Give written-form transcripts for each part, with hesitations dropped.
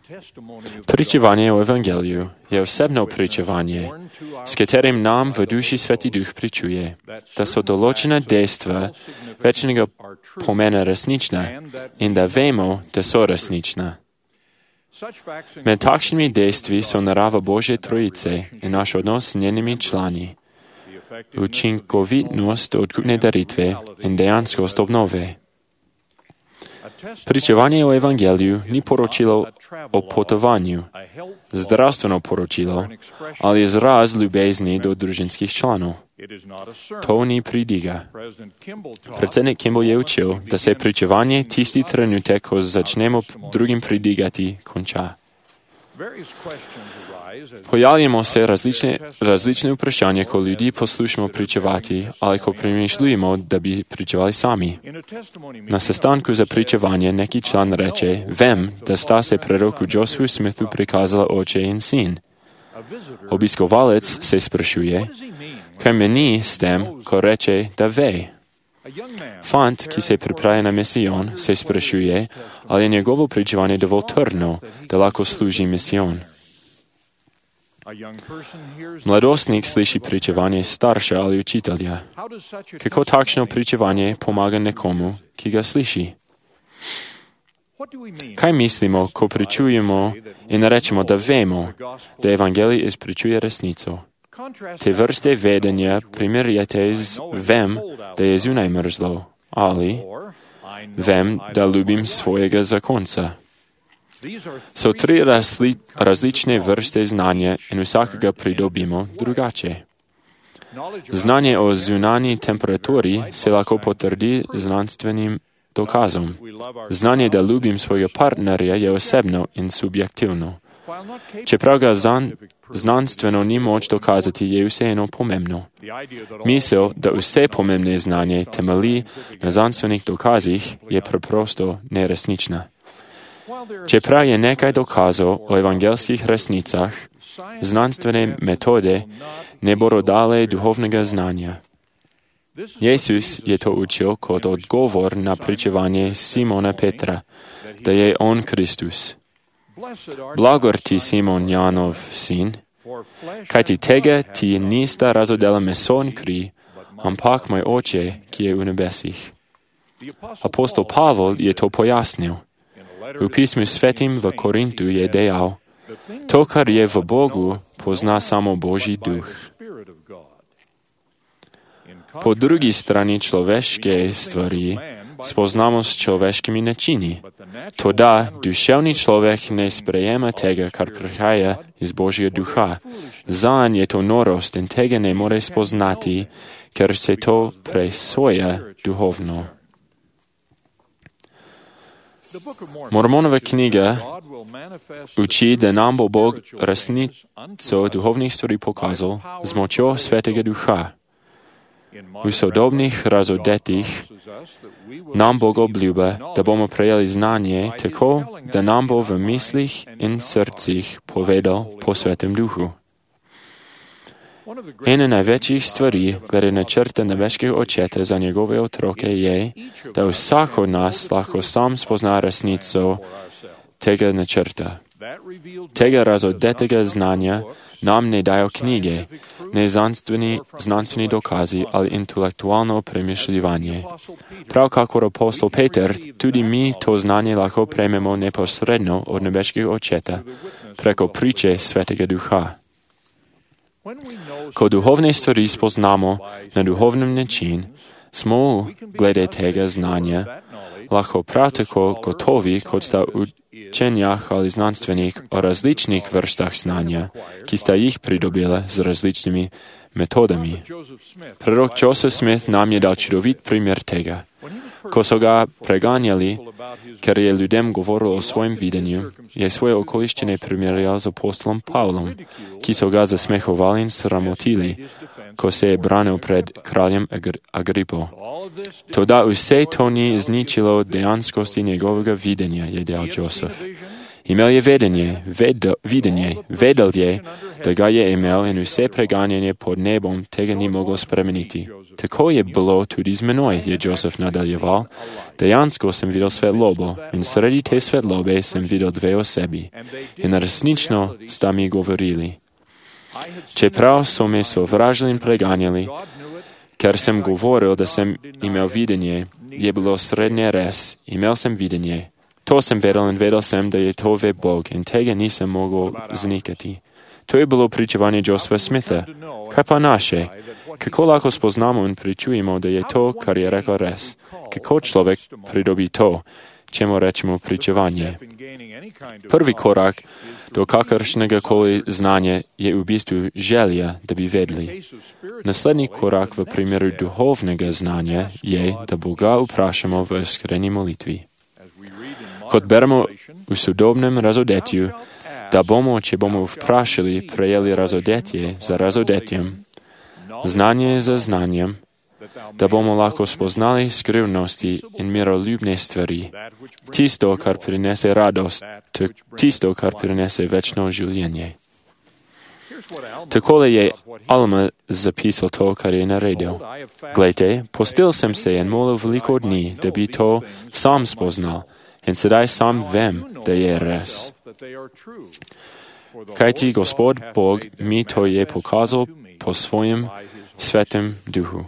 Pričevanje o Evangeliju je osebno pričevanje, s katerim nam v duši Sveti Duh pričuje, da so določena dejstva večnega pomena resnična in da vemo, da so resnična. Med takšnimi dejstvi so narava Božje Trojice in naš odnos s njenimi člani, učinkovitnost odkupne daritve in dejanskost obnove. Pričevanje o Evangeliju ni poročilo o potovanju, zdravstveno poročilo ali izraz ljubezni do družinskih članov. To ni pridiga. Predsednik Kimball je učil, da se pričevanje tisti trenutek, ko začnemo drugim pridigati, konča. Pojavljamo se različne vprašanja, ko ljudi poslušamo pričevati ali ko premišljujemo, da bi pričevali sami. Na sestanku za pričevanje neki član reče, vem, da sta se preroku Josephu Smithu prikazala oče in sin. Obiskovalec se sprašuje, kaj meni s tem, ko reče, da ve. Fant, ki se pripravlja na misijon, se sprašuje, ali je njegovo pričevanje dovolj trdno, da lahko služi misijon. Mladostnik sliši pričevanje starša ali učitelja. Kako takšno pričevanje pomaga nekomu, ki ga sliši? Kaj mislimo, ko pričujemo in rečemo, da vemo, da Evangelij izpričuje resnico? Te vrste vedenja primerjate z vem, da je zunaj mrzlo, ali vem, da ljubim svojega zakonca. So tri različne vrste znanja in vsakega pridobimo drugače. Znanje o zunanji temperaturi se lahko potrdi znanstvenim dokazom. Znanje, da ljubim svojega partnerja, je osebno in subjektivno. Čeprav ga znanstveno ni moč dokazati, je vseeno pomembno. Misel, da vse pomembne znanje temelji na znanstvenih dokazih, je preprosto neresnična. Čeprav je nekaj dokazov o evangelskih resnicah, znanstvene metode ne bodo dale duhovnega znanja. Jezus je to učil kot odgovor na pričevanje Simona Petra, da je on Kristus. Blagor ti, Simon, Janov sin, kajti tega ti nista razodela meso in kri, ampak moj oče, ki je v nebesih. Apostol Pavel je to pojasnil. V pismu svetim v Korintu je dejal, to, kar je v Bogu, pozna samo Božji duh. Po drugi strani človeške stvari spoznamo s človeškimi načini. Toda duševni človek ne sprejema tega, kar prihaja iz Božjega duha. Zanj je to norost in tega ne more spoznati, ker se to presoja duhovno. Mormonova knjiga uči, da nam bo Bog resnico duhovnih stvari pokazal z močjo Svetega Duha. V sodobnih razodetih nam Bog obljuba, da bomo prejeli znanje tako, da nam bo v mislih in srcih povedal po Svetem Duhu. Ena največjih stvari, glede načrta nebeškega očeta za njegove otroke, je, da vsak od nas lahko sam spozna resnico tega načrta. Tega razodetega znanja nam ne dajo knjige, ne znanstveni dokazi ali intelektualno premišljivanje. Prav kakor apostol Peter, tudi mi to znanje lahko prejmemo neposredno od nebeškega očeta preko priče Svetega Duha. Ko duhovne stvari spoznamo na duhovnem način, smo glede tega znanja lahko prav tako gotovi, kot sta učenjah ali znanstvenik o različnih vrstah znanja, ki sta jih pridobila z različnimi metodami. Prorok Joseph Smith nam je dal čudovit primer tega. Ko so ga preganjali, ker je ljudem govoril o svojem videnju, je svoje okoliščine primerjal z apostolom Pavlom, ki so ga zasmehovali in sramotili, ko se je branil pred kraljem Agripo. Toda vse to ni zničilo dejanskosti njegovega videnja, je dejal Joseph. Imel je videnje, vedel je, da ga je imel in vse preganjanje pod nebom tega ni moglo spremeniti. Tako je bilo tudi z menoj, je Josef nadaljeval. Dejansko sem videl svetlobo in sredi te svetlobe sem videl dve osebi. In resnično sta mi govorili. Čeprav so me sovražili in preganjali, ker sem govoril, da sem imel videnje, je bilo srednje res, imel sem videnje. To sem vedel in vedel sem, da je to ve Bog in tega nisem mogel zanikati. To je bilo pričevanje Josepha Smitha. Kaj pa naše? Kako lahko spoznamo in pričujemo, da je to, kar je rekel, res? Kako človek pridobi to, čemu rečemo pričevanje? Prvi korak do kakršnega koli znanja je v bistvu želja, da bi vedeli. Naslednji korak v primeru duhovnega znanja je, da Boga vprašamo v iskreni molitvi. Kot beremo v sodobnem razodetju, da bomo, če bomo vprašali, prejeli razodetje za razodetjem, znanje za znanjem, da bomo lahko spoznali skrivnosti in miroljubne stvari, tisto, kar prinese radost, tisto, kar prinese večno življenje. Takole je Alma zapisal to, kar je naredil. Glejte, postil sem se in molil veliko dni, da bi to sam spoznal, in sedaj sam vem, da je res. Kajti Gospod Bog mi to je pokazal po svojem svetem duhu.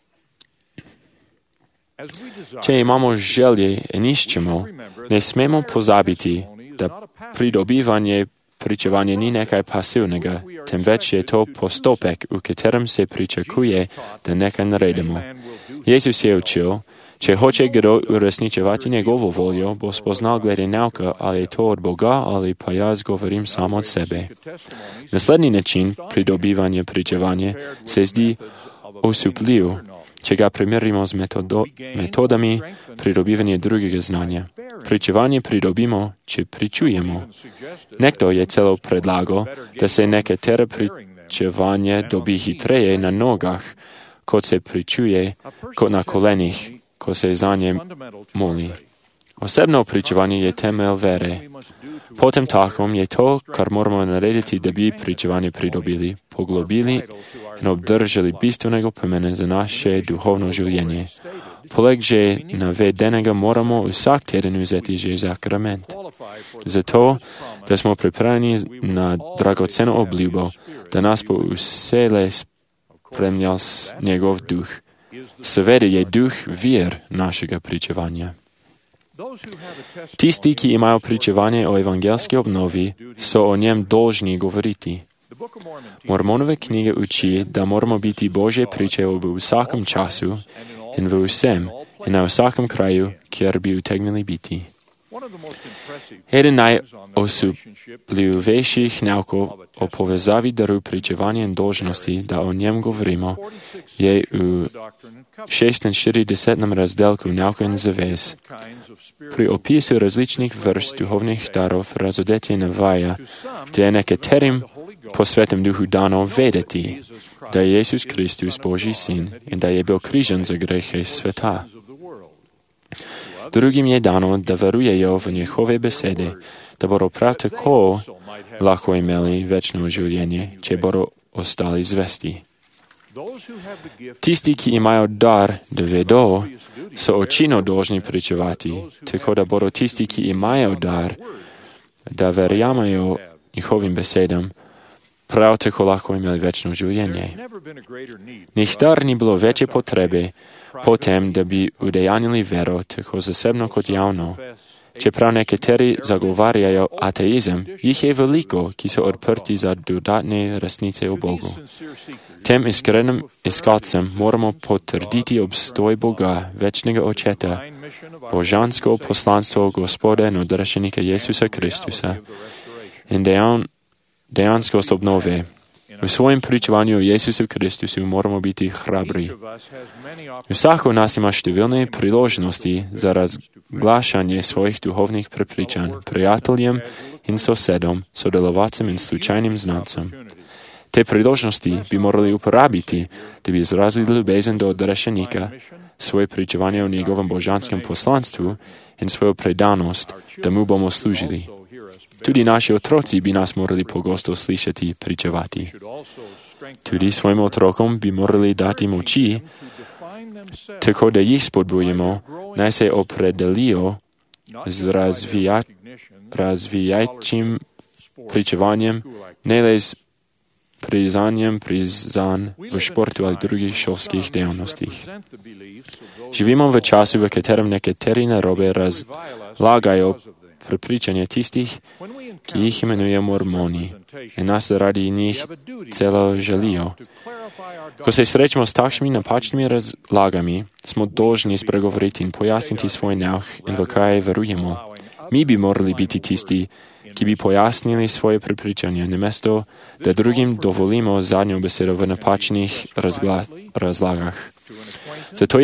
Če imamo želje in iščemo, ne smemo pozabiti, da pridobivanje pričevanja ni nekaj pasivnega, temveč je to postopek, v katerem se pričakuje, da nekaj naredimo. Jezus je učil, če hoče kdo uresničevati njegovo voljo, bo spoznal glede nauka, ali je to od Boga, ali pa jaz govorim samo od sebe. Naslednji način pridobivanja pričevanja se zdi osupljiv, če ga primerjamo z metodami pridobivanja drugega znanja. Pričevanje pridobimo, če pričujemo. Nekdo je celo predlagal, da se nekatere pričevanje dobi hitreje na nogah, kot se pričuje, kot na kolenih, ko se za nje moli. Osebno pričevanje je temelj vere. Potem takom je to, kar moramo narediti, da bi pričevanje pridobili, poglobili in obdržali bistvenega pomena za naše duhovno življenje. Poleg že navedenega moramo vsak teden vzeti že sakrament. Zato, da smo pripravljeni na dragoceno obljubo, da nas bo vselej spremljal njegov duh. Seveda je duh vir našega pričevanja. Tisti, ki imajo pričevanje o evangelski obnovi, so o njem dolžni govoriti. Mormonove knjige uči, da moramo biti Božje priče v vsakem času in v vsem in na vsakem kraju, kjer bi utegnili biti. Eden najosupljivejših naukov o povezavi daru pričevanja in dolžnosti, da o njem govorimo, je v 46. razdelku Nauka in zavez. Pri opisu različnih vrst duhovnih darov razodetje navaja, da je nekaterim po svetem duhu dano vedeti, da je Jezus Kristus Božji sin in da je bil križan za grehe sveta. Drugim je dano, da verujejo v njihove besede, da bodo prav tako lahko imeli večno življenje, če bodo ostali zvesti. Tisti, ki imajo dar, da vedo, so očino dolžni pričevati, tako da bodo tisti, ki imajo dar, da verjamajo njihovim besedam, prav tako lahko imeli večno življenje. Nikdar ni bilo večje potrebe potem, da bi udejanili vero tako zasebno kot javno. Čeprav nekateri zagovarjajo ateizem, jih je veliko, ki so odprti za dodatne resnice o Bogu. Tem iskrenim iskalcem moramo potrditi obstoj Boga, večnega Očeta, božansko poslanstvo Gospoda in odrešenika Jezusa Kristusa in dejanskost obnove. V svojem pričevanju o Jezusu Kristusu moramo biti hrabri. Vsak od nas ima številne priložnosti za razglašanje svojih duhovnih prepričanj prijateljem in sosedom, sodelovacem in slučajnim znancem. Te priložnosti bi morali uporabiti, da bi izrazili ljubezen do odrešenika, svoje pričevanje o njegovem božanskem poslanstvu in svojo predanost, da mu bomo služili. Tudi naši otroci bi nas morali pogosto slišati pričevati. Tudi svojim otrokom bi morali dati moči, tako da jih spodbujemo, naj se opredelijo z razvijajočim pričevanjem, ne le z prizanjem prizan v športu ali drugih šolskih dejavnostih. Živimo v času, v katerem nekateri narobe razlagajo prepričanje tistih, ki jih imenujejo mormoni in nas zaradi njih celo žalijo. Ko se srečamo s takšnimi napačnimi razlagami, smo dolžni spregovoriti in pojasniti svoj nauk in v kaj verujemo. Mi bi morali biti tisti, ki bi pojasnili svoje prepričanje, namesto da drugim dovolimo zadnjo besedo v napačnih razlagah. Zato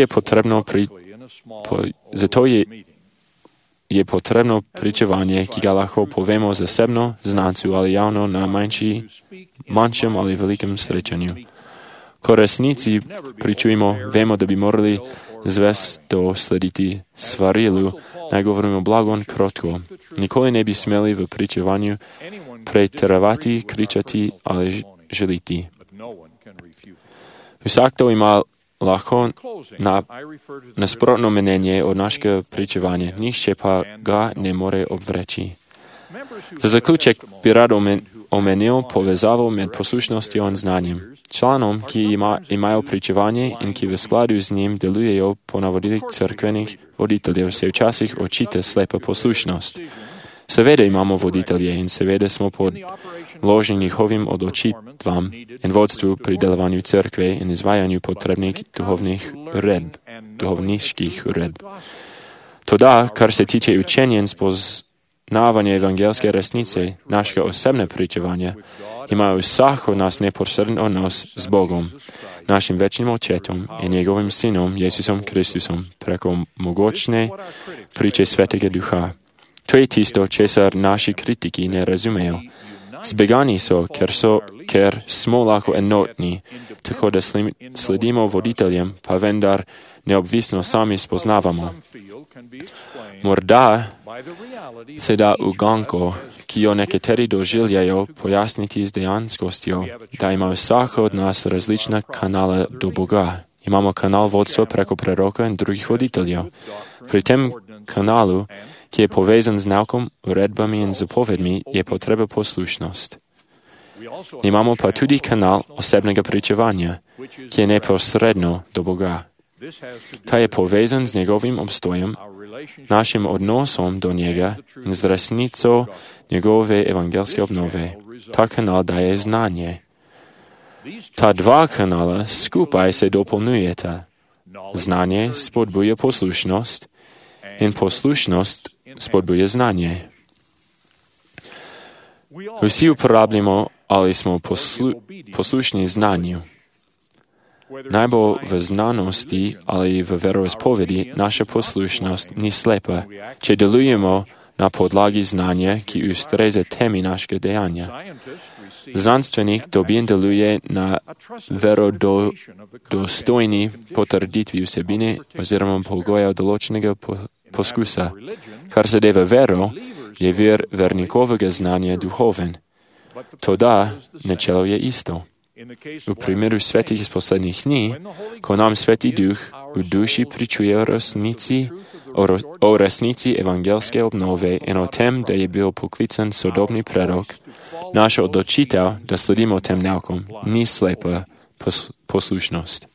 je potrebno pričevanje, ki ga lahko povemo zasebno, znancu ali javno na manjšem ali velikem srečanju. Ko resnici pričujemo, vemo, da bi morali zvesto slediti svarilu, naj govorimo blago in krotko. Nikoli ne bi smeli v pričevanju pretiravati, kričati ali žaliti. Vsakdo ima lahko nasprotno mnenje od našega pričevanja, nihče pa ga ne more obvreči. Za zaključek bi rad omenil povezavo med poslušnostjo in znanjem. Članom, ki imajo pričevanje in ki v skladu z njim delujejo po navodilih cerkvenih voditeljev, se včasih očita slepa poslušnost. Seveda imamo voditelje in seveda smo podložni njihovim odločitvam in vodstvu pri delovanju cerkve in izvajanju potrebnih duhovniških uredb. Toda, kar se tiče učenja in spoznavanja evangelske resnice, našega osebne pričevanja, ima vsak od nas neposreden odnos z Bogom, našim večnim očetom in njegovim sinom, Jezusom Kristusom, preko mogočne priče Svetega Duha. To je tisto, česar naši kritiki ne razumejo. Zbegani so, ker smo lahko enotni, tako da sledimo voditeljem, pa vendar neobvisno sami spoznavamo. Morda se da uganko, ki jo nekateri doživljajo, pojasniti z dejanskostjo, da ima vsak od nas različna kanala do Boga. Imamo kanal vodstva preko preroka in drugih voditeljev. Pri tem kanalu, ki je povezan z naukom, uredbami in zapovedmi, je potreba poslušnost. Imamo pa tudi kanal osebnega pričevanja, ki je neposredno do Boga. Ta je povezan z njegovim obstojem, našim odnosom do njega in z resnico njegove evangelske obnove. Ta kanal daje znanje. Ta dva kanala skupaj se dopolnjujeta. Znanje spodbuja poslušnost in poslušnost spodbuja znanje. Vsi uporabljamo ali smo poslušni znanju. Naj bo v znanosti ali v veroizpovedi naša poslušnost ni slepa, če delujemo na podlagi znanja, ki ustreza temi našega dejanja. Znanstvenik dobi in deluje na verodostojni potrditvi vsebine oziroma pogoja določenega poskusa. Kar zadeva vero, je vir vernikovega znanja duhoven. Toda načelo je isto. V primeru svetih iz poslednjih dni, ko nam Sveti Duh v duši pričuje o resnici evangelske obnove in o tem, da je bil poklican sodobni prerok, naša odločitev, da sledimo tem naukom, ni slepa poslušnost.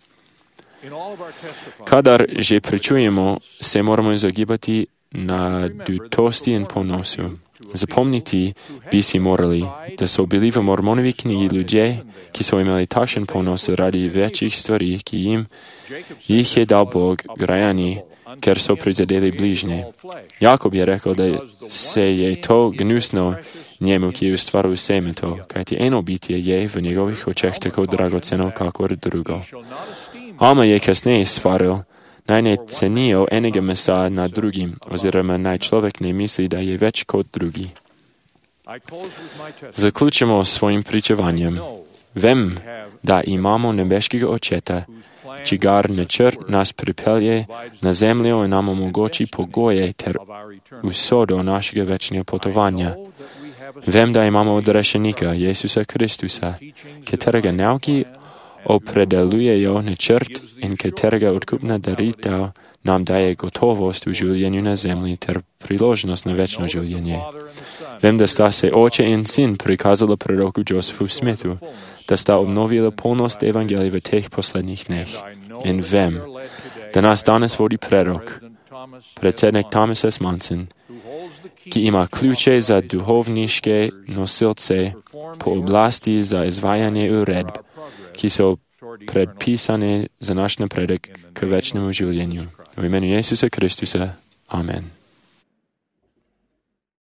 Kadar že pričujemo, se moramo izogibati nadutosti in ponosu. Zapomniti bi si morali, da so bili v Mormonovi knjigi ljudje, ki so imeli takšen ponos zaradi večjih stvari, ki jih je dal Bog grajani, ker so prizadeli bližnje. Jakob je rekel, da se je to gnusno njemu, ki je ustvaril vseme to, kajti eno bitje je v njegovih očeh tako dragoceno, kakor drugo. Alma je kasneje svaril, naj ne cenijo enega mesa nad drugim, oziroma naj človek ne misli, da je več kot drugi. Zaključimo s svojim pričevanjem. Vem, da imamo nebeškega Očeta, čigar načrt nas pripelje na zemljo in nam omogoči pogoje ter usodo našega večnega potovanja. Vem, da imamo odrešenika, Jezusa Kristusa, katerega nauki opredelujejo načrt in katerega odkupna daritev nam daje gotovost v življenju na zemlji ter priložnost na večno življenje. Vem, da sta se oče in sin prikazala proroku Josephu Smithu, da sta obnovila polnost evangelija v teh poslednjih dneh. In vem, da nas danes vodi prorok, predsednik Thomas S. Monson, ki ima ključe za duhovniške nosilce po oblasti za izvajanje uredb, ki so predpisane za naš napredek k večnemu življenju. V imenu Jezusa Kristusa. Amen.